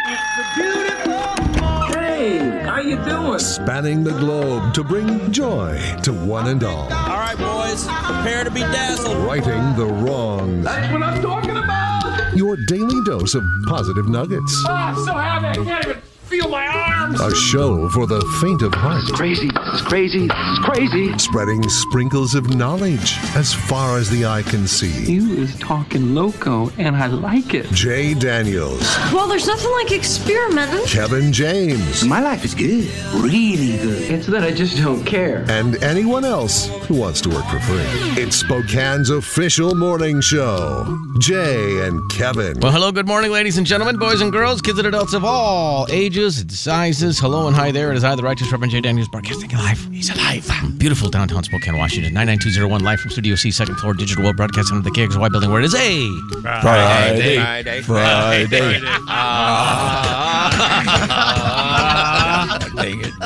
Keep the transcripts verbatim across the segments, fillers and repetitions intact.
Hey, how you doing? Spanning the globe to bring joy to one and all. All right, boys, prepare to be dazzled. Righting the wrongs. That's what I'm talking about. Your daily dose of positive nuggets. Oh, I'm so happy. I can't even feel my arms. A show for the faint of heart. It's crazy. It's crazy. It's crazy. Spreading sprinkles of knowledge as far as the eye can see. You is talking loco, and I like it. Jay Daniels. Well, there's nothing like experimenting. Kevin James. My life is good. Really good. It's that I just don't care. And anyone else who wants to work for free. It's Spokane's official morning show. Jay and Kevin. Well, hello, good morning, ladies and gentlemen, boys and girls, kids and adults of all ages and sizes. Hello and hi there. It is I, the Righteous Reverend Jay Daniels, broadcasting live. He's alive. Beautiful downtown Spokane, Washington. nine nine two zero one, live from Studio C, second floor, digital world broadcasting under the K X Y building, where it is a Friday. Friday. Friday. Friday. Ah. Dang it.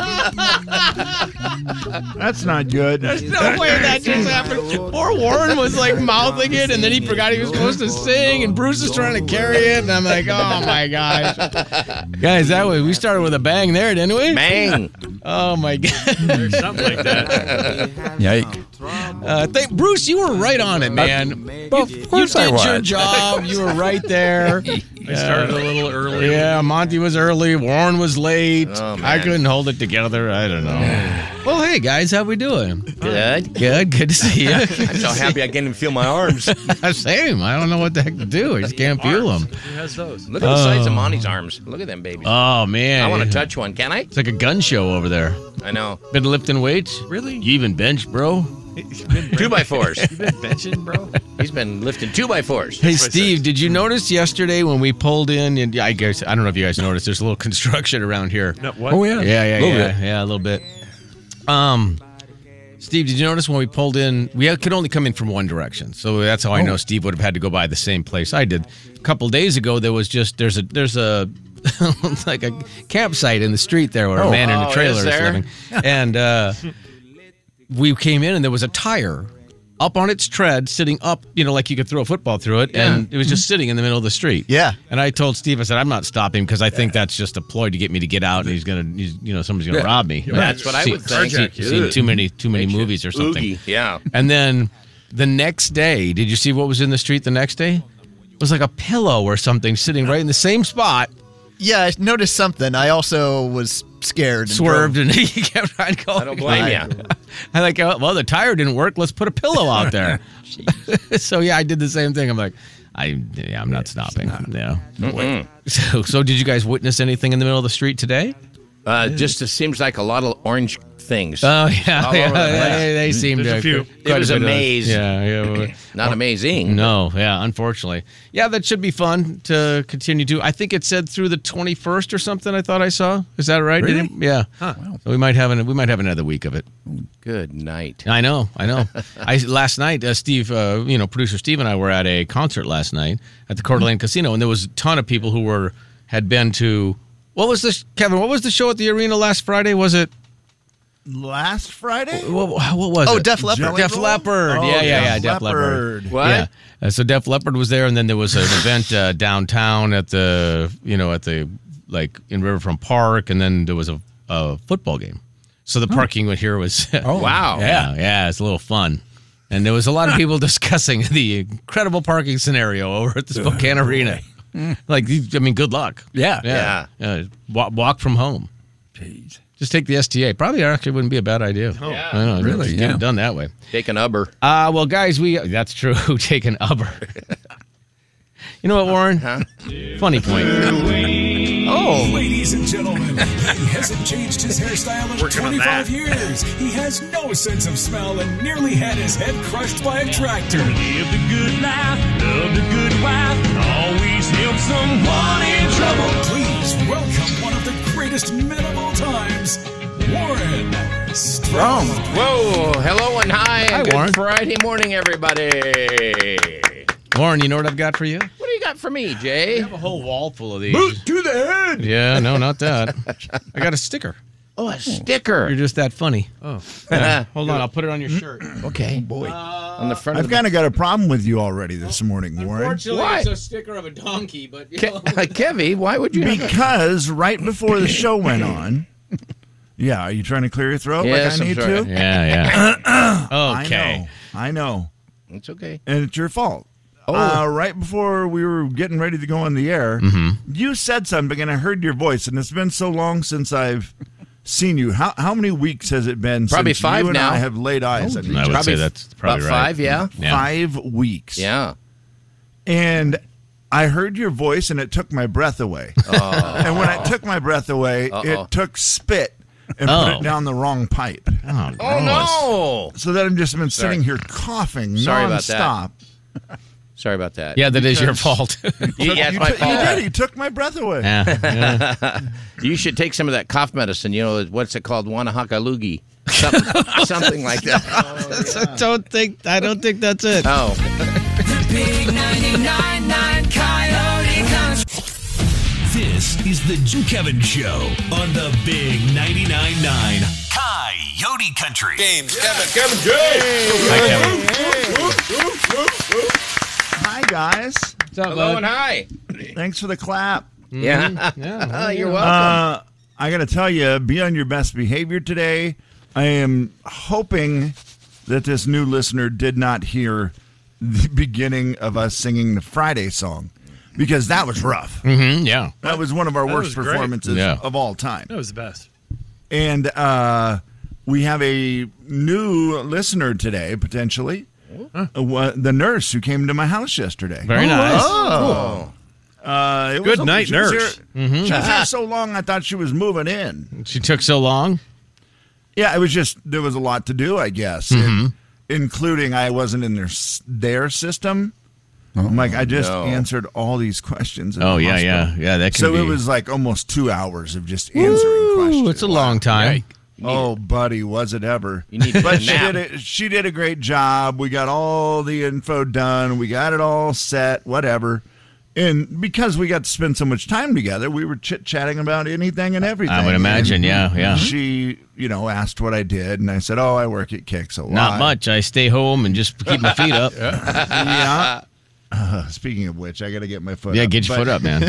That's not good. There's no way that just happened. Poor Warren was like mouthing it, and then he forgot he was supposed to sing, and Bruce is trying to carry it, and I'm like, oh my gosh. Guys, that way we started with a bang there, didn't we? Bang. Oh my god. There's something like that. Yike. Uh, thank, Bruce, you were right on it, man. Well, you of course I did was. your job. You were right there. I started a little early. Yeah, Monty was early. Warren was late. Oh, man. I couldn't hold it together. I don't know. Well, hey, guys, how we doing? Good. Good. Good to see you. I'm so happy I can't even feel my arms. Same. I don't know what the heck to do. I just can't feel them. Who has those? Look at the size of Monty's arms. Look at them babies. Oh, man. I want to touch one. Can I? It's like a gun show over there. I know. Been lifting weights? Really? You even bench, bro? Two by fours. You been benching, bro? He's been lifting two by fours. Hey, Steve, did you notice yesterday when we pulled in, and I guess, I don't know if you guys noticed, there's a little construction around here. No, what? Oh, yeah. Yeah, yeah, Little yeah. bit. Yeah, a little bit. Um, Steve, did you notice when we pulled in, we could only come in from one direction. So that's how I know Steve would have had to go by the same place I did. A couple days ago, there was just, there's a, there's a, like a campsite in the street there where a Oh. man in Oh, a trailer is is, there? living. And uh, we came in and there was a tire up on its tread, sitting up, you know, like you could throw a football through it, and it was just sitting in the middle of the street. Yeah. And I told Steve, I said, I'm not stopping because I think that's just a ploy to get me to get out, and he's gonna, he's, you know, somebody's gonna rob me. That's what I would think. Seen, seen too many, too many movies or something. Oogie. Yeah. And then the next day, did you see what was in the street the next day? It was like a pillow or something sitting right in the same spot. Yeah, I noticed something. I also was scared. And Swerved drove. and he kept trying to go. I don't blame you. I like, oh, well, the tire didn't work. Let's put a pillow out there. So yeah, I did the same thing. I'm like, I, yeah, I'm not stopping. Yeah. No way. So, so did you guys witness anything in the middle of the street today? Uh, just it seems like a lot of orange things. Oh yeah, All yeah over the place. they, they seemed There's to. a few. It was a bit of- maze. Yeah, yeah. Not amazing. No, yeah, unfortunately. Yeah, that should be fun to continue to. I think it said through the twenty-first or something. I thought I saw. Is that right? Really? Did it- yeah. Huh. So we might have an, we might have another week of it. Good night. I know, I know. I last night, uh, Steve, uh, you know, producer Steve and I were at a concert last night at the Coeur d'Alene Casino, and there was a ton of people who were had been to. What was this, Kevin? What was the show at the arena last Friday? Was it? Last Friday? What, what was Oh, it? Def Leppard. Def Leppard. Oh, yeah, yeah, yeah. Def Def Leppard. Leppard. What? Yeah. Uh, so Def Leppard was there, and then there was an event uh, downtown at the, you know, at the like in Riverfront Park, and then there was a, a football game. So the parking here was. Oh, wow. Yeah, yeah, it's a little fun. And there was a lot of people discussing the incredible parking scenario over at the Spokane Arena. Like, I mean, good luck. Yeah. Yeah. yeah. Walk, walk from home. Jeez. Just take the S T A. Probably actually wouldn't be a bad idea. Oh, Yeah. I know, Really, just get yeah. it done that way. Take an Uber. Uh, well, guys, we that's true. Take an Uber. You know what, Warren? Huh? Funny point. Oh. Ladies and gentlemen, he hasn't changed his hairstyle in Working on twenty-five that. years. He has no sense of smell and nearly had his head crushed by a tractor. Live the good life, love the good wife, always help someone in trouble. Please welcome one of the greatest men of all times, Warren Strong. Whoa. Hello and hi. Hi, Good Warren. Friday morning, everybody. Warren, you know what I've got for you? What do you got for me, Jay? I have a whole wall full of these. Boot to the head. Yeah, no, not that. I got a sticker. Oh, a sticker. You're just that funny. Oh, Yeah. Hold on, I'll put it on your shirt. Okay, boy. On the front I've of the kind of got a problem with you already this morning, Warren. Unfortunately, Why? it's a sticker of a donkey, but you Ke- know. Kevy, why would you? have that? Because right before the show went on, yeah, are you trying to clear your throat Yes, like I I'm need sorry. to? Yeah, yeah. Okay. I know. I know. It's okay. And it's your fault. Oh. Uh, right before we were getting ready to go on the air, Mm-hmm. you said something, and I heard your voice, and it's been so long since I've seen you. How how many weeks has it been Probably since five you and now. I have laid eyes on each I other? would Probably say that's probably about right. five, yeah. Yeah. Five weeks. Yeah. And I heard your voice, and it took my breath away. And when it took my breath away, Uh-oh. it took spit and put Oh. it down the wrong pipe. Oh, Oh no! So that I've just been Sorry. sitting here coughing Sorry about that. nonstop. Sorry about that. Yeah, that is your fault. yeah, it's you, my took- you fault. did. He took my breath away. yeah, yeah. You should take some of that cough medicine. You know what's it called? Wanahakalugi. Something, something like that. I don't think I don't think that's it. Oh, Big ninety-nine point nine Coyote Country. This is the Jim Kevin Show on the Big ninety-nine point nine Coyote Country. Hi, guys. What's up, hello bud? and hi. Thanks for the clap. Yeah. Yeah, You're welcome. Uh, I got to tell you, be on your best behavior today. I am hoping that this new listener did not hear the beginning of us singing the Friday song because that was rough. Mm-hmm, yeah. That was one of our That worst was great. performances Yeah. of all time. that was the best. And uh, we have a new listener today, potentially. Uh, wha- the nurse who came to my house yesterday. Very nice. Oh. Uh, it was Good night, she was nurse. here- She was here so long, I thought she was moving in. She took so long. Yeah, it was just, there was a lot to do, I guess, in- including I wasn't in their s- their system. I'm like, I just no. answered all these questions. In Oh the yeah, hospital. yeah, yeah. That can So be. it was like almost two hours of just answering Ooh, questions. it's a long time. Oh, buddy, was it ever? You need to but get a she nap. did it. She did a great job. We got all the info done. We got it all set. Whatever. And because we got to spend so much time together, we were chit chatting about anything and everything. I would imagine. Yeah, yeah. She, you know, asked what I did, and I said, "Oh, I work at Kicks a lot." Not much. I stay home and just keep my feet up. yeah, Yeah. Uh, speaking of which, I got to get my foot. up. get your But foot up, man.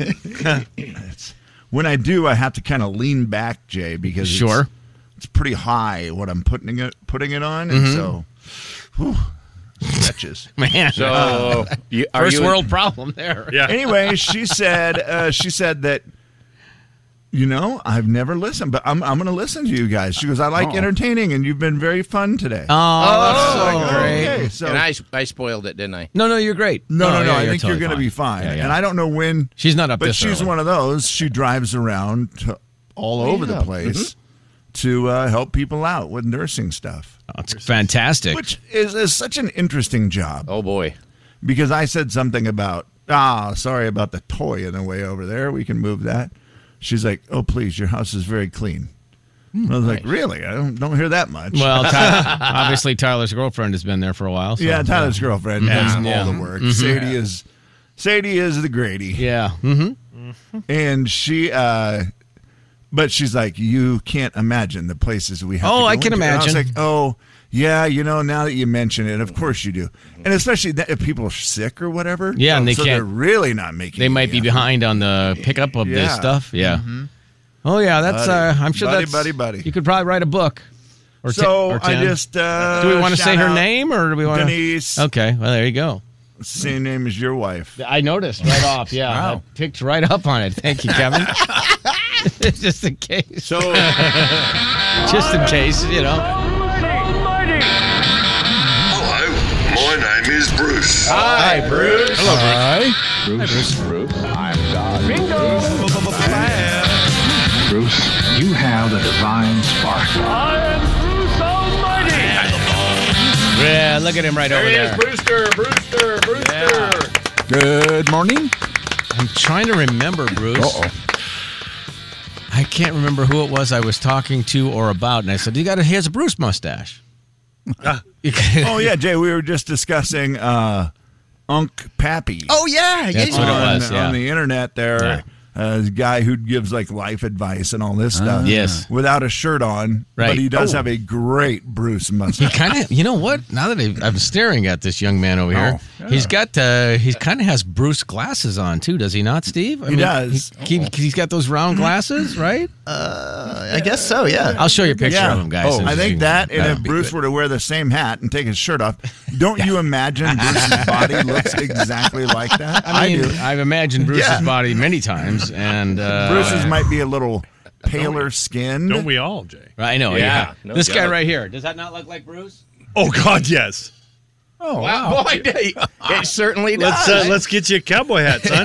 it's- when I do, I have to kind of lean back, Jay, because it's- Sure. it's pretty high what I'm putting it putting it on, and so whew, stretches. Man, So, you, are first you world problem there. Yeah. Anyway, she said uh, she said that, you know, I've never listened, but I'm I'm going to listen to you guys. She goes, I like entertaining, and you've been very fun today. Oh, that's so Oh, great. okay, so And I, I spoiled it, didn't I? No, no, you're great. no, no, no. yeah, I think totally you're going to be fine. Yeah, yeah. And I don't know when. She's not up But this she's early. one of those. She drives around to all over the place to uh, help people out with nursing stuff, Oh, it's fantastic. which is, is such an interesting job. Oh boy. Because I said something about, ah, sorry about the toy in the way over there. We can move that. She's like, oh, please, your house is very clean. I was like, really? I don't, don't hear that much. Well, Ty- obviously Tyler's girlfriend has been there for a while. So, yeah, Tyler's girlfriend does all Yeah. the work. Sadie is Sadie is the Grady. Yeah. Mm-hmm. And she, uh, but she's like, you can't imagine the places we have Oh, to go I can into. And I was imagine. like, oh, yeah, you know, now that you mention it, of course you do. And especially that if people are sick or whatever. Yeah, and they so can't- they're really not making They might any be effort. behind on the pickup of this Yeah. stuff. Yeah. Oh yeah, that's. Buddy. Uh, I'm sure Buddy, that's. buddy, buddy. You could probably write a book. Or So ten, or I ten. just uh, Do we want to shout say her out name, or do we want to? Denise. Okay. Well, there you go. Same name as your wife. I noticed right off. Yeah, Wow. I picked right up on it. Thank you, Kevin. Just in case. So, Just in case, you know. Hello, my name is Bruce. hi, Bruce. Hello, Bruce, you have the divine spark. Yeah, look at him right over there. Brewster, Brewster, Brewster. Good morning. I'm trying to remember, Bruce. Uh-oh. I can't remember who it was I was talking to or about, and I said, "You got a he has a Bruce mustache." Oh yeah, Jay. We were just discussing uh, Unc Pappy. Oh yeah, That's yeah. what it on, was, yeah. on the internet there. Yeah. a guy who gives like life advice and all this stuff. Yes. Without a shirt on. Right. But he does Oh. have a great Bruce He mustache. kind of, you know what? Now that I, I'm staring at this young man over here, Oh, he's got, uh, he kind of has Bruce glasses on too, does he not, Steve? I He does. He, he, he's got those round glasses, right? Uh, I guess so, yeah. I'll show you a picture Yeah. of him, guys. Oh, I think that, and That'd if be Bruce good. were to wear the same hat and take his shirt off, don't you imagine Bruce's body looks exactly like that? I mean, do. I've imagined Bruce's Yeah. body many times, and uh, Bruce's might be a little paler skinned. Don't we all, Jay? I know, Yeah, yeah. no this guy doubt. right here, does that not look like Bruce? Oh God, yes. Oh, Wow, boy, it certainly does. Let's uh, let's get you a cowboy hat, son.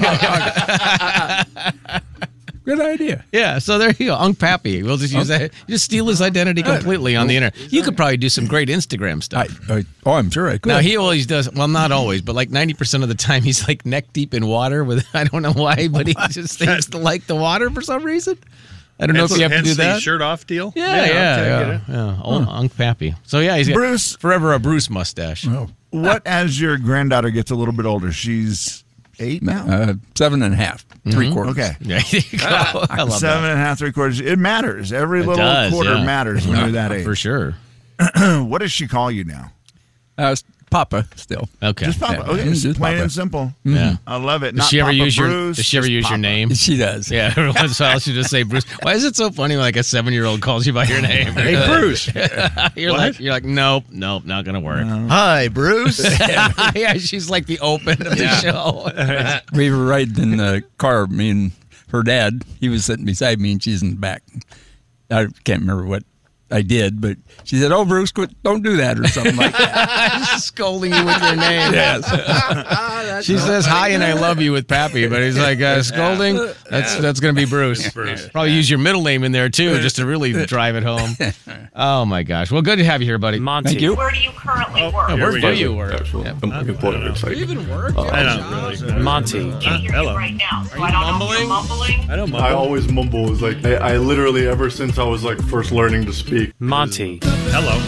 Good idea. Yeah, so there you go, Unc Pappy. We'll just use that. Just steal his identity completely on the internet. You could probably do some great Instagram stuff. I, I, oh, I'm sure I could. Now he always does. Well, not always, but like ninety percent of the time, he's like neck deep in water. With I don't know why, but he just seems to like the water for some reason. I don't know if you have to Hence do the that. shirt off deal. Yeah, yeah, okay, I yeah. get it. yeah. Oh, Unc Pappy. So yeah, he's got Bruce. forever a Bruce mustache. Oh, What as your granddaughter gets a little bit older? She's eight now? uh, seven and a half, three quarters. Okay. Yeah, there you go. I love Seven that. and a half, three quarters. It matters. Every It little does, quarter yeah. matters when you're that age. For sure. What does she call you now? Uh, Papa still. Okay. Just Papa. Yeah, Okay, just just plain Papa. and simple. Yeah. I love it. Does Not she ever Papa use your? Bruce, Does she ever just use your Papa. name? She does. Yeah, every once in a while she'll just say Bruce. Why is it so funny when like a seven-year-old calls you by your name? Hey, Bruce. you're What? like, you're like, nope, nope, not gonna work. Hi, Bruce. yeah, she's like the open of the show. We were riding in the car, me and her dad. He was sitting beside me, and she's in the back. I can't remember what I did, but she said, "Oh, Bruce, quit, don't do that," or something like that. She's scolding you with your name. Yes. She says hi and I love you with Pappy, but he's like uh, scolding. That's that's gonna be Bruce. Bruce. Probably use your middle name in there too, just to really drive it home. Oh my gosh. Well, good to have you here, buddy. Monty. Thank you. Where do you currently Oh, work? here Where we do go. you work? Actually, I'm looking forward to Do you it. even work? I don't really. Monty. Can you hear Hello. me right now? So I don't know if you're mumbling. I don't I mumble. always mumble. Is like I, I literally ever since I was like first learning to speak. Monty. Hello.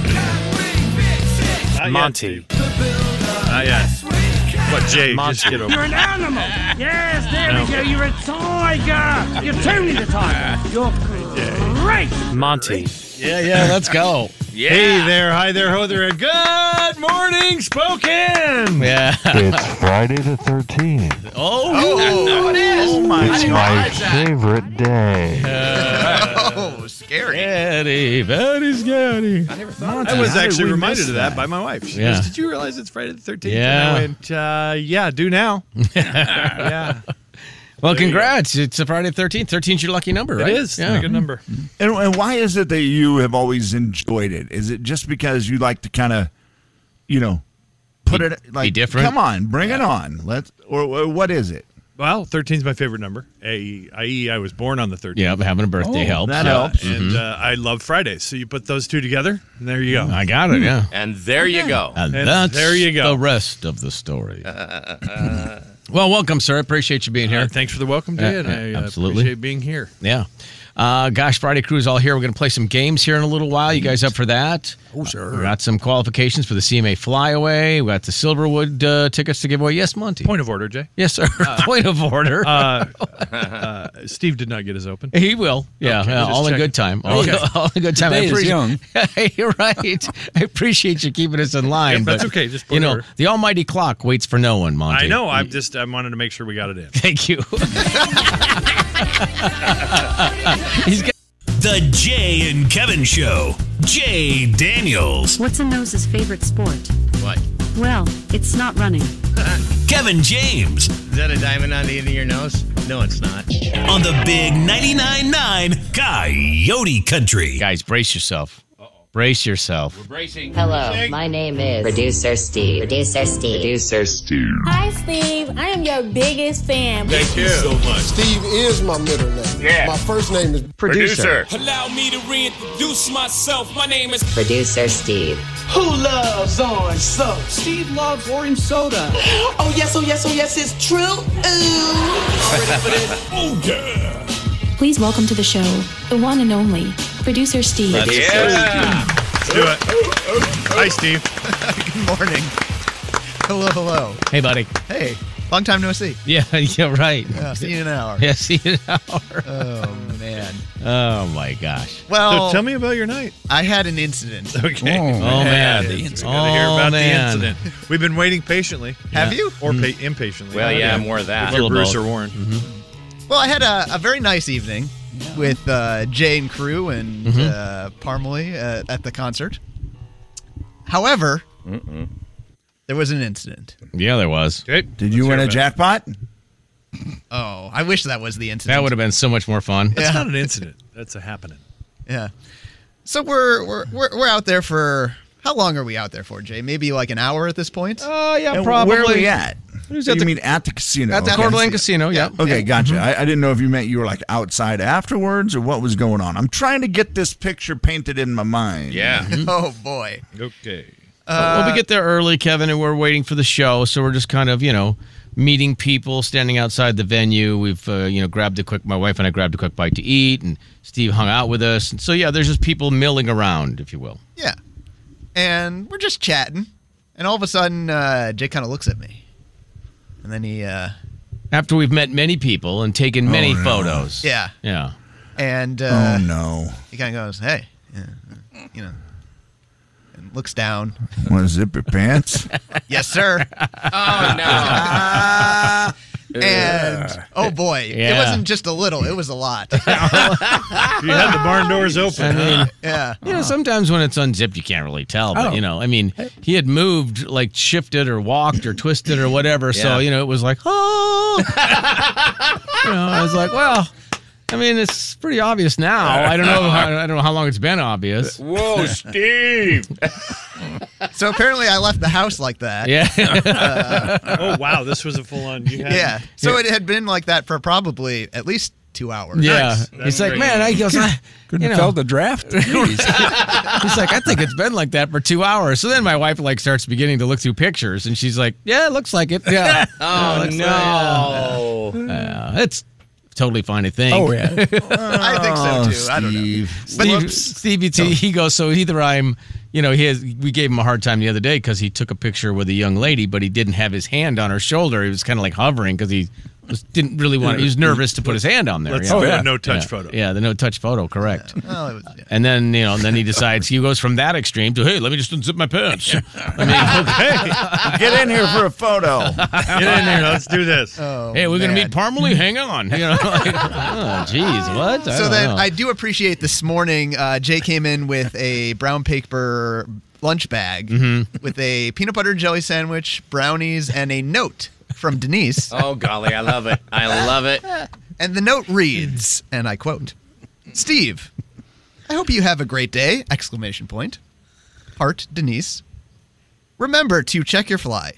Not Monty. Not yet. What, Jay? Just get over. You're an animal. Yes, there we go. You're a tiger. You're Tony the tiger. You're great. Monty. Yeah, yeah, let's go. Hey there, hi there, ho there, and good morning, Spokane. Yeah. It's Friday the thirteenth. Oh, oh, it is. Oh my It's God. my favorite day. Oh, scary. Very, very scary. I was How did actually we reminded miss of that that? by my wife. She Yeah. goes, "Did you realize it's Friday the thirteenth?" Yeah. And I went, uh, "Yeah, do now." yeah, Well, congrats. It's a Friday the thirteenth. thirteen's your lucky number, right? it is. Yeah. A good number. And, and why is it that you have always enjoyed it? Is it just because you like to kind of, you know, put Be- it like be different? Come on, bring it on. Let's. Or, or what is it? Well, thirteen is my favorite number. that is, I was born on the thirteenth. Yeah, having a birthday Oh, helps. that Yeah. helps. And uh, I love Fridays. So you put those two together, and there you go. I got it, yeah. And there you go. And, And that's there you go. the rest of the story. Well, welcome, sir. Appreciate you being here. Uh, thanks for the welcome, Jay, Yeah, and yeah, I uh, absolutely. appreciate being here. Yeah. Uh, gosh, Friday Crew's all here. We're going to play some games here in a little while. You guys up for that? Oh, sure. We got some qualifications for the C M A Flyaway. We got the Silverwood uh, tickets to give away. Yes, Monty. Point of order, Jay. Yes, sir. Point of order. Uh, uh, Steve did not get his open. He will. Yeah, Okay, yeah, just all in checking. good time. All, Okay. all in good time. Today I is appreciate, young. Hey, you're right. I appreciate you keeping us in line. Yep, that's but, okay. Just you point know, order. the almighty clock waits for no one, Monty. I know. I'm just. I wanted to make sure we got it in. Thank you. He's got. The Jay and Kevin Show. Jay Daniels. What's a nose's favorite sport? What? Well, it's not running. Kevin James. Is that a diamond on the end of your nose? No, it's not. On the big ninety-nine point nine Coyote Country. Guys, brace yourself. Brace yourself. Bracing. Hello, my name is Producer Steve. Producer Steve. Producer Steve. Hi, Steve. I am your biggest fan. Thank you so much. Steve is my middle name. Yeah. My first name is Producer. Allow me to reintroduce myself. My name is Producer Steve. Who loves orange soda? Steve loves orange soda. Oh, yes, oh, yes, oh, yes, it's true. Ooh. Ready for this? Oh, yeah. Please welcome to the show, the one and only, Producer Steve. Yeah. Let's do it. Hi, Steve. Good morning. Hello, hello. Hey, buddy. Hey. Long time no see. Yeah, yeah, right. Yeah, see you in an hour. Yeah, see you in an hour. Oh, man. Oh, my gosh. Well, So tell me about your night. I had an incident. Okay. Oh, man. The Oh, incident. Gotta hear about man. the incident. We've been waiting patiently. Have you? Or pa- impatiently. Well, yeah, more of that. If you're Little Bruce both. or Warren. Mm-hmm. Well, I had a, a very nice evening with uh, Jay and crew and Mhm. uh, Parmalee uh, at the concert. However, Mm-mm. there was an incident. Yeah, there was. Okay. Did you win a jackpot? Oh, I wish that was the incident. That would have been so much more fun. That's Yeah. not an incident. That's a happening. Yeah. So we're we're we're we're out there for how long are we out there for, Jay? Maybe like an hour at this point. Oh, yeah, And probably. Where are we at? Who's you at the- mean at the casino? At the Okay. Coeur d'Alene Casino, yeah. Okay, gotcha. Mhm. I, I didn't know if you meant you were like outside afterwards or what was going on. I'm trying to get this picture painted in my mind. Yeah. Oh boy. Okay. well, we get there early, Kevin, and we're waiting for the show, so we're just kind of, you know, meeting people, standing outside the venue. We've, uh, you know, grabbed a quick, my wife and I grabbed a quick bite to eat, and Steve hung out with us. And so, yeah, there's just people milling around, if you will. Yeah. And we're just chatting, and all of a sudden, uh, Jay kind of looks at me, and then he, uh, After we've met many people and taken many no. photos. yeah, Yeah. and uh, Oh no! he kind of goes, "Hey," yeah, you know, and looks down. Want to zip your pants? Yes, sir. Oh, no. And oh boy, it Yeah. wasn't just a little; it was a lot. You had the barn doors open. I mean, Yeah. you know, sometimes when it's unzipped, you can't really tell. But, Oh. you know, I mean, he had moved, like shifted or walked or twisted or whatever. So, Yeah. you know, it was like, oh. You know, I was like, well, I mean, it's pretty obvious now. I don't know. How, I don't know how long it's been obvious. Whoa, Steve. So apparently, I left the house like that. Yeah. Oh, wow. This was a full on. You had, Yeah. So it had been like that for probably at least two hours. Yeah. Nice. He's like, great. man, I goes, I, Couldn't you have know. felt the draft. Jeez. He's like, I think it's been like that for two hours. So then my wife like starts beginning to look through pictures, and she's like, yeah, it looks like it. Yeah. Oh, looks no. like- yeah. Uh, it's totally fine, I think. Oh, yeah. I think so too. I don't know. Steve. Steve, Stevie T, he goes, so either I'm, you know, he has, we gave him a hard time the other day because he took a picture with a young lady, but he didn't have his hand on her shoulder. He was kind of like hovering because he was, didn't really want to, he was nervous to put his hand on there. Let's you know? do yeah. a no touch yeah. photo. Yeah, the no touch photo, correct. Well, it was, yeah. And then, you know, and then he decides, he goes from that extreme to, hey, let me just unzip my pants. I mean, Okay. Get in here for a photo. Get in there. Let's do this. Oh, hey, we're going to man. meet Parmalee. Hang on. You know, like, oh, geez, what? I So don't then know. I do appreciate this morning. Uh, Jay came in with a brown paper lunch bag Mm-hmm. with a peanut butter and jelly sandwich, brownies, and a note from Denise. Oh, golly. I love it. I love it. And the note reads, and I quote, "Steve, I hope you have a great day!" Exclamation point. Heart, Denise. Remember to check your fly.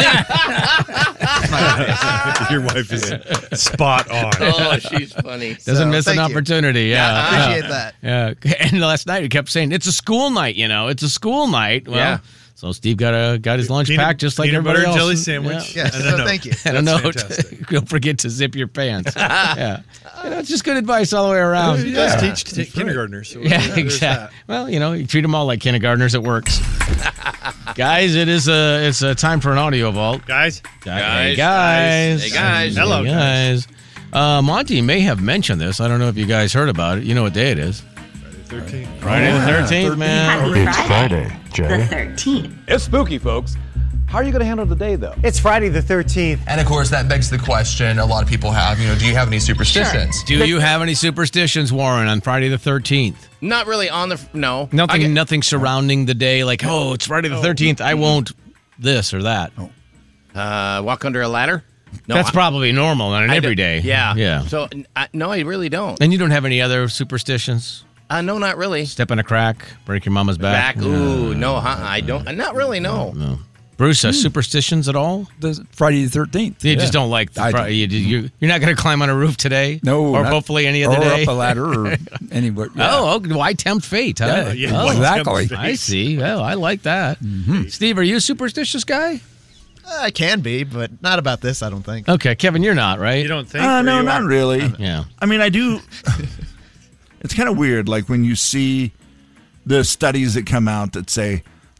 Your wife is spot on. Oh, she's funny. Doesn't So, miss an thank you. opportunity. Yeah. I appreciate that. Yeah. And last night he kept saying, it's a school night, you know, it's a school night. Well, Yeah. so Steve got a got his lunch Peanut- packed just like peanut everybody butter and else. jelly sandwich. Yeah. Yes, And a so note. thank you. And a That's note. fantastic. Don't forget to zip your pants. Yeah. You know, it's just good advice all the way around. You guys teach to take kindergartners. So Yeah, there's exactly. that. Well, you know, you treat them all like kindergartners. It works. Guys, it is a it's a time for an audio vault. Guys. Hey, Guys, guys. Hey, guys. Hello, Hey, guys. Uh, Monty may have mentioned this. I don't know if you guys heard about it. You know what day it is? thirteen. Friday the thirteenth, man. It's Friday, The Jay. thirteenth. It's spooky, folks. How are you going to handle the day, though? It's Friday the thirteenth. And of course, that begs the question a lot of people have, you know, do you have any superstitions? Do you have any superstitions, Warren, on Friday the thirteenth? Not really on the. No. Nothing, I get- nothing surrounding the day. Like, oh, it's Friday the thirteenth. I won't this or that. Uh, walk under a ladder? No. That's I- probably normal on an I everyday. don't- Yeah. yeah. So, I, no, I really don't. And you don't have any other superstitions? Uh, no, not really. Step in a crack, break your mama's back. Back. Ooh, no, huh? I don't. Not really, no. No. Bruce, uh, superstitions at all? The Friday the thirteenth. You just don't like the I Fri- don't. you, you, you're not going to climb on a roof today? No. Or not- hopefully any other or day? up a ladder or anywhere. Yeah. Oh, okay. Why tempt fate, huh? Yeah, yeah. Oh, Why exactly. tempt I see. Well, I like that. Mm-hmm. Steve, are you a superstitious guy? I can be, but not about this, I don't think. Okay, Kevin, you're not, right? You don't think? Uh, or no, you not are? really. Yeah. I mean, I do. It's kind of weird, like when you see the studies that come out that say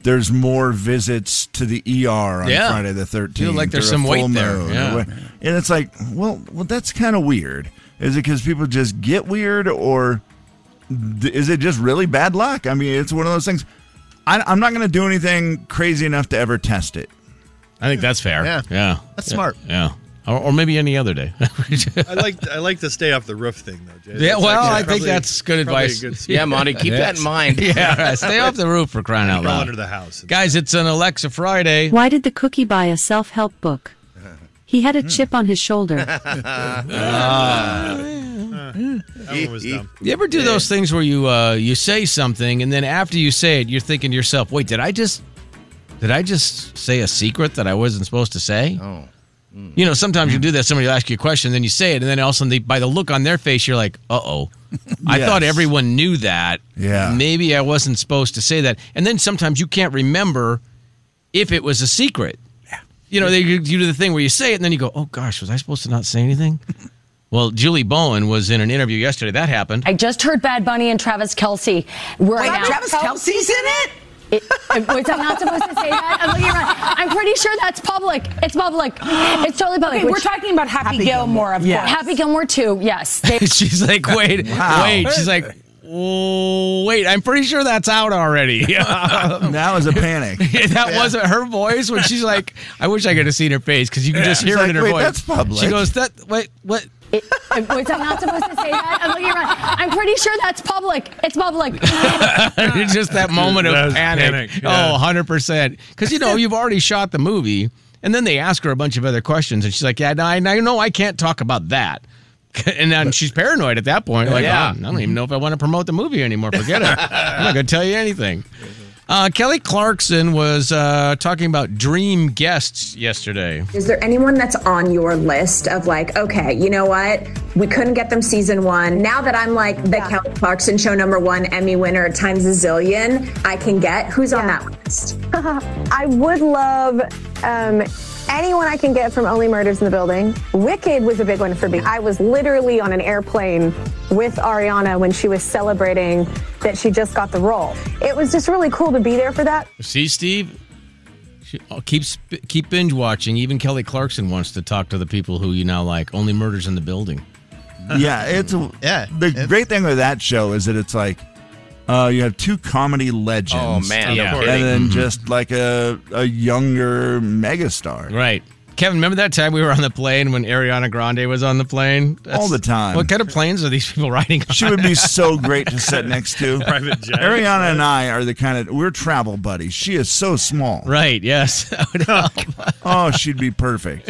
there's more visits to the E R on Yeah. Friday the thirteenth. Feel like there's or a some weight full there, moon or yeah. what- And it's like, well, well, that's kind of weird. Is it because people just get weird, or th- is it just really bad luck? I mean, it's one of those things. I, I'm not going to do anything crazy enough to ever test it. I think that's fair. Yeah. Yeah. That's Yeah. smart. Yeah. Or, or maybe any other day. I like I like the stay off the roof thing though, Jay. Yeah, That's well, actually I think probably- that's good probably a advice. good- Yeah, Monty, keep that in mind. Yeah, right. Stay off the roof for crying out Crawl loud. under the house. Guys, it's an Alexa Friday. Why did the cookie buy a self-help book? He had a chip on his shoulder. Ah. That one was dumb. You ever do those things where you uh, you say something and then after you say it, you're thinking to yourself, "Wait, did I just did I just say a secret that I wasn't supposed to say?" Oh. You know, sometimes you do that. Somebody will ask you a question, then you say it, and then all of a sudden, they, by the look on their face, you're like, "Uh oh." I Yes. thought everyone knew that. Yeah. Maybe I wasn't supposed to say that. And then sometimes you can't remember if it was a secret. Yeah. You know, they, you do the thing where you say it, and then you go, "Oh gosh, was I supposed to not say anything?" Well, Julie Bowen was in an interview yesterday. That happened. I just heard Bad Bunny and Travis Kelce were Wait, announced. Travis Kelce's in it? It, was I not supposed to say that? I'm looking around. I'm pretty sure that's public. It's public. It's totally public. Okay, we're talking about Happy, Gilmore, of yeah. course. Happy Gilmore too. Yes. They- She's like, wait, Wow. wait. She's like, oh, wait, I'm pretty sure that's out already. That was a panic. That wasn't her voice when she's like, I wish I could have seen her face because you can just She's hear like, it in her wait, voice. that's public. She goes, that, wait, what? It, was I not supposed to say that? I'm looking around. I'm pretty sure that's public. It's public. It's just that moment of That was panic. panic, yeah. Oh, one hundred percent. Because, you know, you've already shot the movie, and then they ask her a bunch of other questions, and she's like, yeah, I, I know I can't talk about that. And then she's paranoid at that point. Like, Yeah. oh, I don't even know if I want to promote the movie anymore. Forget it. I'm not going to tell you anything. Uh, Kelly Clarkson was uh, talking about dream guests yesterday. Is there anyone that's on your list of like, okay, you know what? We couldn't get them season one. Now that I'm like the Kelly Clarkson show number one Emmy winner times a zillion, I can get. Who's on that list? I would love um, anyone I can get from Only Murders in the Building. Wicked was a big one for me. I was literally on an airplane with Ariana when she was celebrating that she just got the role. It was just really cool to be there for that. See, Steve? She, oh, keep, sp- keep binge watching. Even Kelly Clarkson wants to talk to the people who you now like. Only Murders in the Building. Yeah, it's a, Yeah, The it's- great thing with that show is that it's like uh, you have two comedy legends. Oh, man. Yeah. No And kidding. then just like a a younger megastar. Right. Kevin, remember that time we were on the plane when Ariana Grande was on the plane? All the time. What kind of planes are these people riding on? She would be so great to sit next to. Private jet. Ariana and I are the kind of we're travel buddies. She is so small. Right, yes. That would help. Oh, she'd be perfect.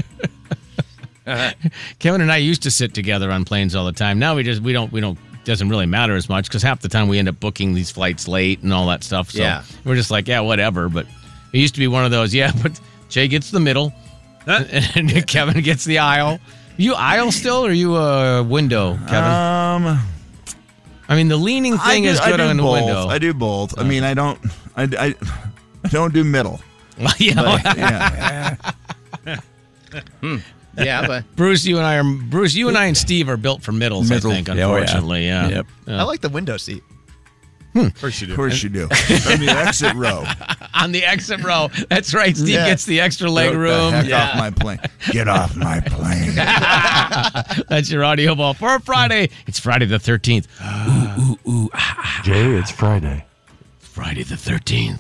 Kevin and I used to sit together on planes all the time. Now we just we don't we don't doesn't really matter as much because half the time we end up booking these flights late and all that stuff. So Yeah. we're just like, yeah, whatever. But it used to be one of those, yeah, but Jay gets the middle and Kevin gets the aisle. You aisle still or you a window, Kevin? Um, I mean, the leaning I thing do, is I good do on the both. window. I do both. I mean, I don't. I, I, I don't do middle. yeah. But, yeah. Hmm. Yeah, but Bruce, you and I are Bruce. You and I and Steve are built for middles. Middle. I think, Yeah, oh, yeah. unfortunately, yeah. Yep. Yeah. I like the window seat. Of course you do. Of course you do. On the exit row. On the exit row. That's right. Steve Yeah. gets the extra leg Get room. the heck off my plane. Get off my plane. That's your audio ball for Friday. It's Friday the thirteenth. Ooh, ooh, ooh. Ah, ah. Jay, it's Friday. Friday the thirteenth.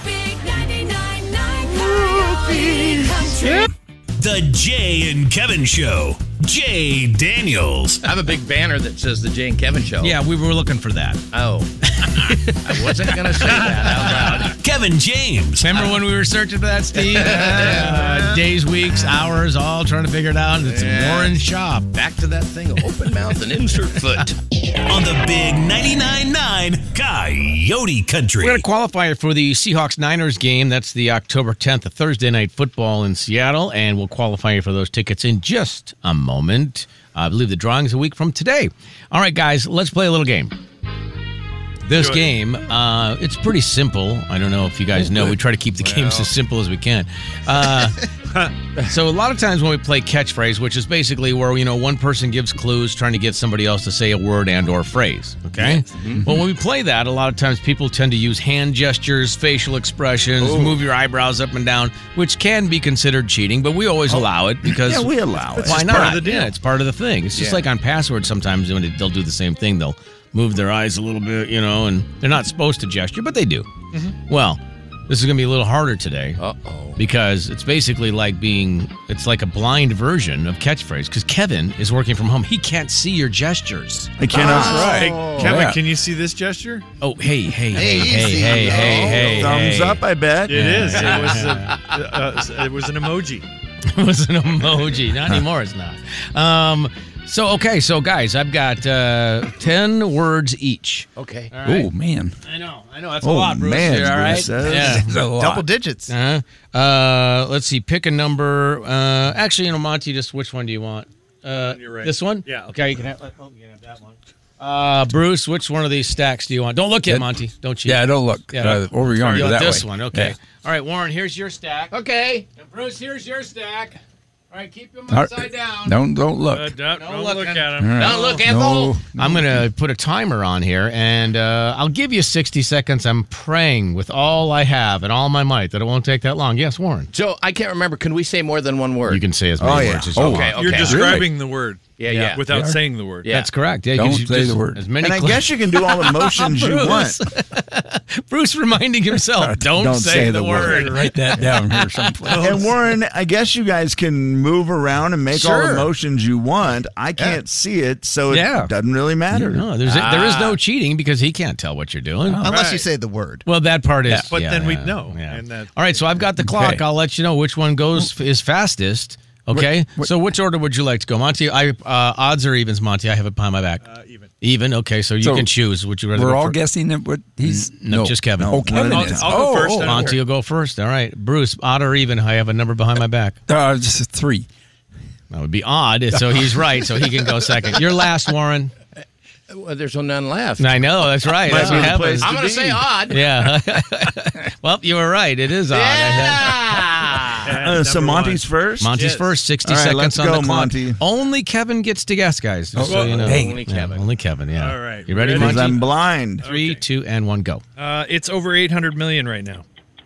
The Jay and Kevin Show. Jay Daniels. I have a big banner that says the Jay and Kevin Show. Yeah, we were looking for that. Oh. I wasn't going to say that out loud. Kevin James. Remember when we were searching for that, Steve? uh, days, weeks, hours, all trying to figure it out. And it's Yeah. Warren Shop. Back to that thing of open mouth and insert foot. On the big ninety-nine point nine Coyote Country. We're going to qualify for the Seahawks-Niners game. That's the October tenth, a Thursday night football in Seattle. And we'll qualify you for those tickets in just a moment. I believe the drawing's a week from today. All right, guys, let's play a little game. this Do it. game, uh, it's pretty simple. I don't know if you guys know. We try to keep the games Well. as simple as we can. Uh, so a lot of times when we play catchphrase, which is basically where, you know, one person gives clues trying to get somebody else to say a word and or phrase, okay? Mm-hmm. Well, when we play that, a lot of times people tend to use hand gestures, facial expressions, Ooh. move your eyebrows up and down, which can be considered cheating, but we always allow it because... Yeah, we allow it. Why It's not? part of the deal. Yeah, it's part of the thing. It's just Yeah. like on passwords sometimes when they'll do the same thing. They'll move their eyes a little bit, you know, and they're not supposed to gesture, but they do. Mm-hmm. Well, this is going to be a little harder today. Uh-oh. Because it's basically like being, it's like a blind version of catchphrase. Because Kevin is working from home. He can't see your gestures. I cannot. Hey, Kevin, Yeah. can you see this gesture? Oh, hey, hey, hey, Hey, hey, easy. hey, hey, hey. Thumbs hey. up, I bet. It is. It was. A, uh, it was an emoji. It was an emoji. Not anymore, it's not. Um, so, okay, so guys, I've got uh, ten words each. Okay. All right. Oh, man. I know, I know. That's Oh, a lot, Bruce. man, You all right? Bruce, that's- Yeah. That's a lot. Double digits. Uh-huh. Uh, let's see. Pick a number. Uh, actually, you know, Monty, just which one do you want? Uh, You're right. This one? Yeah. Okay, you can have, oh, you can have that one. Uh, Bruce, which one of these stacks do you want? Don't look at That- Monty. Don't cheat. Yeah, don't look. Yeah. Uh, over yonder You want that this way. one? Okay. Yeah. All right, Warren. Here's your stack. Okay. And Bruce, here's your stack. All right, keep them All right. upside down. Don't don't look. Uh, don't No don't look looking. at All him. right. Don't look, No, Ethel. I'm going to put a timer on here, and uh, I'll give you sixty seconds. I'm praying with all I have and all my might that it won't take that long. Yes, Warren. So I can't remember. Can we say more than one word? You can say as many Oh, yeah. words as you Oh, want. Okay. Okay. You're describing the word. Yeah, yeah. Without Yeah. saying the word. Yeah. That's correct. Yeah, Don't you say the word. As many And I cl- guess you can do all the motions you want. Bruce reminding himself, don't, Don't say, say the, the word. word. Write that down here someplace. And Warren, I guess you guys can move around and make all Sure. the motions you want. I can't see it, so it Yeah. doesn't really matter. No, there's there is no cheating because he can't tell what you're doing. Unless you Right. say the word. Well, that part is. Yeah, but yeah, then we'd yeah, know, yeah. and that- All right, so I've got the clock. Okay. I'll let you know which one goes is fastest. Okay. What- what- so which order would you like to go, Monty? I uh, odds or evens, Monty? I have it behind my back. Uh, even. Even. Okay, so you So can choose. Would you rather? We're go all fir- guessing at what he's. No, just Kevin. Oh, Kevin I'll- is. I'll go oh, first, oh, then. Monty will go first. All right, Bruce. Odd or even? I have a number behind my back. Uh, just a three. That would be odd. So he's right. So he can go second. You're last, Warren. Well, there's none left. I know. That's right. Might That's be what the happens. place I'm going to be. say odd. Yeah. Well, you were right. It is odd. Yeah. Uh, so Number Monty's first? Monty's Yes. first, sixty All right, seconds let's on go, the clock. Monty. Only Kevin gets to guess, guys. Just so Oh, you know. dang. Only Yeah, Kevin. only Kevin, yeah. All right. You ready, Ready? Because Monty? I'm blind. Three, two, and one, go. Uh, it's over eight hundred million right now.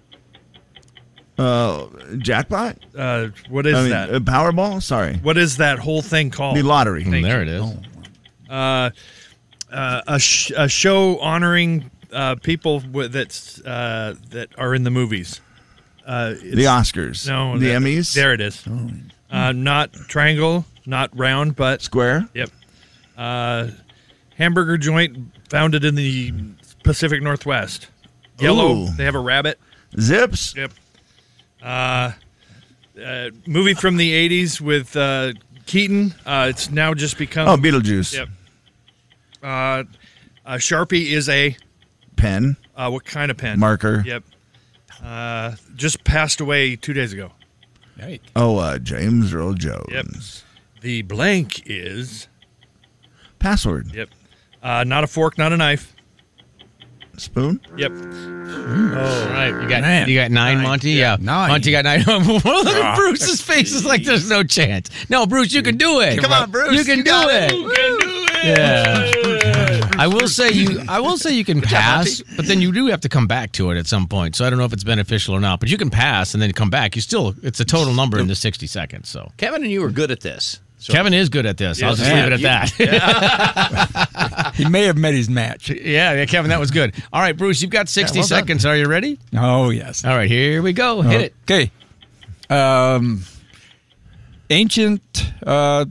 Uh, jackpot? Uh, what is I mean, that? uh, Powerball? Sorry. What is that whole thing called? The lottery. Thank there you. it is. Uh, uh, a, sh- a show honoring uh, people w- that's uh, that are in the movies. Uh, it's- The Oscars. No, The that- Emmys? There it is. Uh, not triangle, not round, but Square? Yep. Uh, hamburger joint founded in the Pacific Northwest. Yellow. Ooh. They have a rabbit. Zips? Yep. Uh, uh, movie from the eighties with uh, Keaton. Uh, it's now just become. Oh, Beetlejuice. Yep. Uh, a Sharpie is a Pen? uh, what kind of pen? Marker? Yep. Uh, just passed away two days ago. Oh, uh, James Earl Jones. Yep. The blank is Password? yep. Uh, not a fork, not a knife. Spoon? Yep. Oh, right. You got Man. you got nine, Nine. Monty? Yeah. Nine. Monty got nine. Look at Bruce's face. It's like there's no chance. No, Bruce, you can do it. Come on, Bruce. You can You do got it. it. You can do it. Yeah. I will say you I will say you can pass, but then you do have to come back to it at some point. So I don't know if it's beneficial or not, but you can pass and then come back. You still it's a total number in the sixty seconds. So Kevin and you were good at this. So Kevin is good at this. I'll Yes. just Yeah, leave it at you- that. He may have met his match. yeah, yeah, Kevin, that was good. All right, Bruce, you've got sixty well done. seconds. Are you ready? Oh, yes. All right, here we go. Hit it. Okay. Um, ancient uh,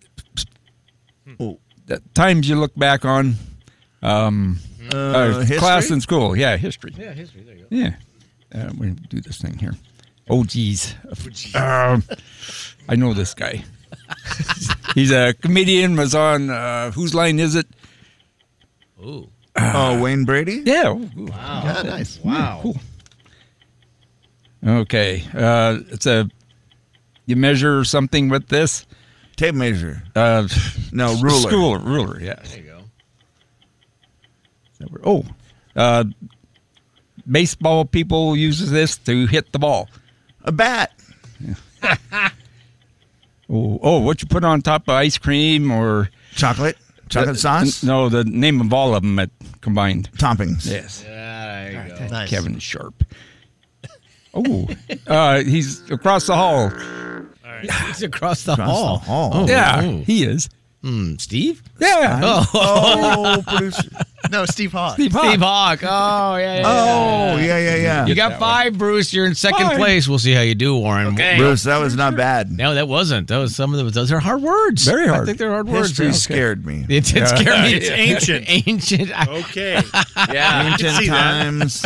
the times you look back on. Um, Uh, uh, history? class in school. Yeah, history. Yeah, history. There you go. Yeah. Uh, we're going to do this thing here. Oh, geez. Um, I know this guy. He's a comedian, was on uh, Whose Line Is It? Ooh. Oh, Wayne Brady? Yeah. Oh, ooh. Wow. Yeah, nice. Wow. Cool. Okay. Uh, it's a, you measure something with this? Tape measure. Uh, No, ruler. School, ruler, yeah. There you go. Oh, uh, baseball people uses this to hit the ball. A bat. oh, oh, what you put on top of ice cream or chocolate? Chocolate uh, sauce? No, the name of all of them at combined toppings. Yes. Yeah, there you go. Nice. Kevin is sharp. Oh, uh, he's across the hall. He's across the Across hall. the hall. Oh, yeah, oh. he is. Hmm, Steve? Yeah. Oh, Oh, producer. No, Steve Hawk. Steve Hawk. Steve Hawk. Oh, yeah, yeah. Oh, yeah, yeah, yeah. You got five, Bruce. You're in second Five. place. We'll see how you do, Warren. Okay. Bruce, that was not bad. No, that wasn't. That was some of them. Those are hard words. Very hard. I think they're hard words. History Okay. scared me. It did scare me. It's ancient. Ancient. I- Okay. Yeah. Ancient see that. times.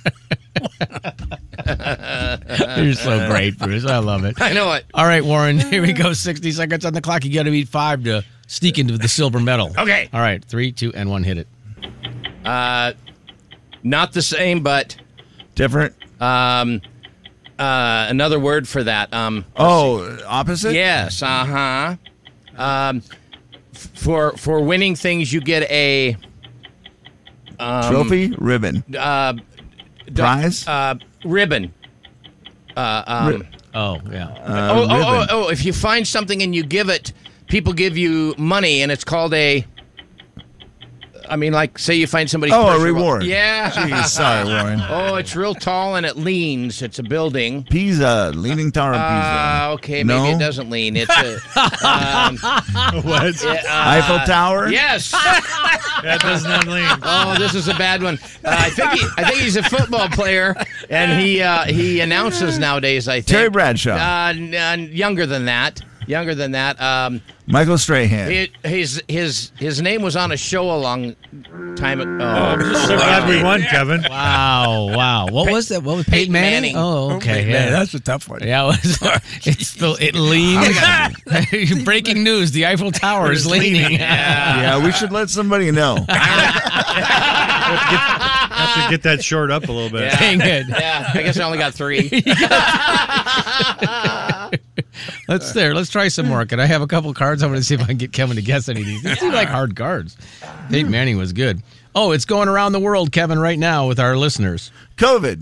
You're so great, Bruce. I love it. I know it. All right, Warren. Here we go. sixty seconds on the clock. You got to beat five to sneak into the silver medal. Okay. All right. Three, two, and one. Hit it. Uh, not the same, but Different. um, uh, another word for that. Um, Oh, opposite? yes. Uh huh. Um, f- for for winning things, you get a um, Trophy? Ribbon. uh, d- Prize? uh, ribbon. Uh, um, Ri- Oh, yeah. Uh, oh, oh, oh, ribbon. oh! If you find something and you give it, people give you money, and it's called a. I mean, like, say you find somebody's. Oh, a purse- reward. Yeah. Jeez, sorry, Warren. Oh, it's real tall and it leans. It's a building. Pisa. Leaning Tower of Pisa. Uh, okay, maybe No? it doesn't lean. It's a um, What? uh, Eiffel Tower? Yes. That does not lean. Oh, this is a bad one. Uh, I think he, I think he's a football player, and he uh, he announces nowadays. I think Terry Bradshaw. Uh, n- uh, younger than that. Younger than that. Um, Michael Strahan. it, his his his name was on a show a long time ago. Oh, I'm just so glad we won, Kevin. Wow, wow. What was that? What was Peyton Peyton Manning? Manning. Oh, okay. Man, Yeah. that's a tough one. Yeah, it was. It's the, it leans. Breaking news: the Eiffel Tower is leaning. Yeah, we should let somebody know. Have to get that short up a little bit. Yeah. Dang it. Yeah, I guess I only got three. Let's there. Let's try some more. Can I have a couple cards? I'm going to see if I can get Kevin to guess any of these. These seem like hard cards. Peyton Manning was good. Oh, it's going around the world, Kevin, right now with our listeners. COVID.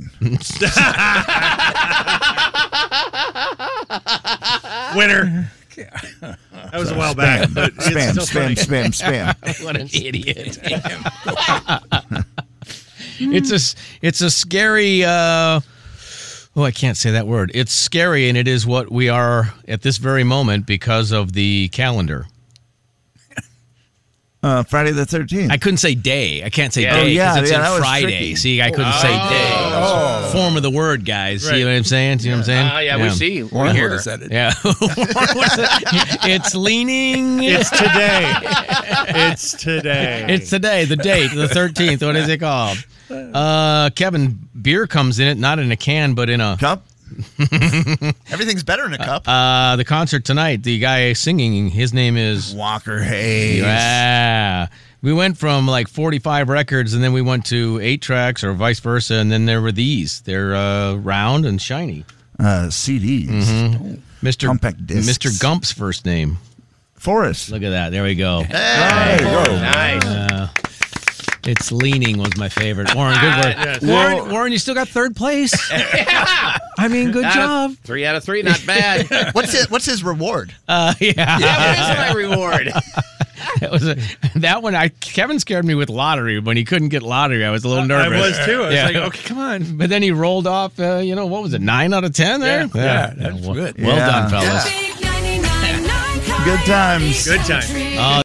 Winner. That was a while back, but it's Spam, still spam, funny. spam, spam. What an idiot. It's a it's a scary uh oh, I can't say that word. It's scary, and it is what we are at this very moment because of the calendar. Uh, Friday the thirteenth. I couldn't say day. I can't say Yeah. day Oh, yeah, because it's yeah, in that was Friday. tricky. See, I couldn't say day. Oh. Form of the word, guys. Right. See what I'm saying? See what I'm saying? Ah, yeah, we see. We Warren hear. would have said it. Yeah. It's leaning. It's today. It's today. It's today, the date, the thirteenth. What is it called? Uh, Kevin, beer comes in it, not in a can, but in a Cup? Everything's better in a cup. Uh, the concert tonight, the guy singing, his name is Walker Hayes. Yeah. We went from like forty-five records, and then we went to eight tracks, or vice versa, and then there were these. They're uh, round and shiny. Uh, C Ds. Mm-hmm. Mister Compact discs. Mister Gump's first name. Forrest. Look at that. There we go. There you go. Nice. Uh, it's leaning was my favorite. Warren, good work. Yes. Warren, Warren, you still got third place. I mean, good Out job. of- three out of three, not bad. What's his, what's his reward? Uh, yeah. Yeah, what is my reward? That was a, that one. I Kevin scared me with lottery when he couldn't get lottery. I was a little nervous. I was too. I was Yeah. like, okay, come on. But then he rolled off. Uh, you know what was it? Nine out of ten there. Yeah. Yeah, that's well, good. Well Yeah. done, fellas. Good times. Good time. Uh,